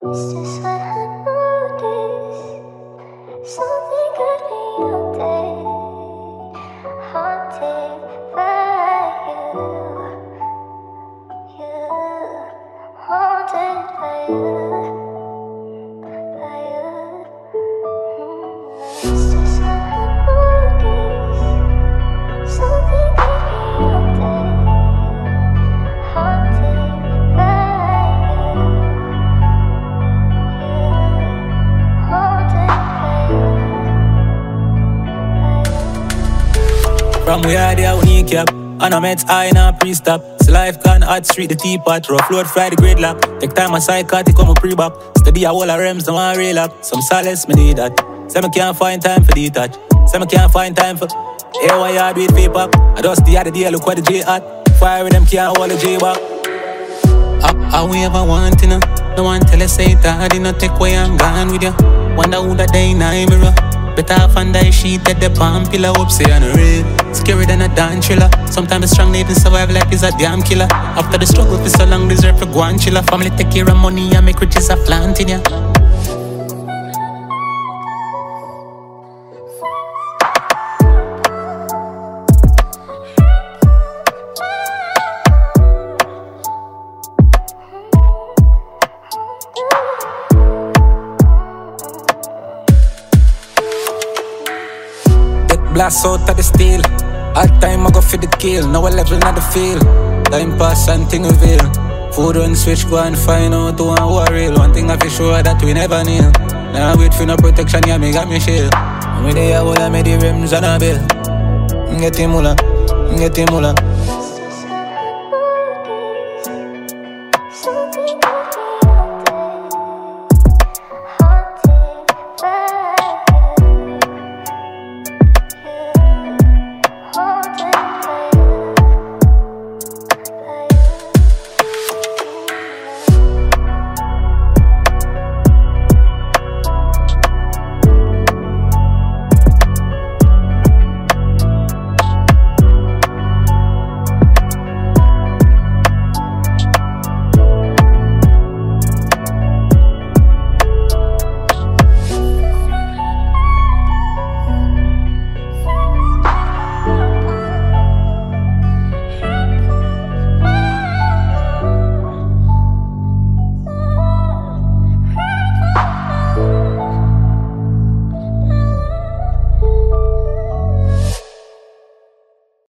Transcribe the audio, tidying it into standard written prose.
It's just what I noticed. Something got me out there, haunted by you. Haunted by you. It's just what I noticed. Something got me out there, haunted by you. From we are there, we need cap. And I met I in a pre-stop. So life can hot street, the teapot. Rough load, fly the grade lock. Take time a psychotic, come a pre-bop. Steady a wall of rims, no one rail up. Some solace, me need that. Say me can't find time for detach. Say me can't find time for hey, why you do it fake pop? I just the other day, look what the J at. Fire with them can't hold the J back. All we ever want, you know. No one tell us say that, you know, take away I'm gone with you. Wonder who that day in a mirror. Better off and die sheet at the palm pillar. Hope say on the real. Scary than a damn thriller. Sometimes the strong need to survive like is a damn killer. After the struggle for so long, deserve to go and chiller. Family take care of money and make riches a plant in ya. Blast out of the steel. Hard time I go for the kill. Now I level not the field. Time pass and thing reveal. Food on switch, go and find out who and who are real. One thing I feel sure that we never kneel. Now I wait for no protection, yeah, me got me shield. I'm with the whole of me the rims and a bill. Get him mula.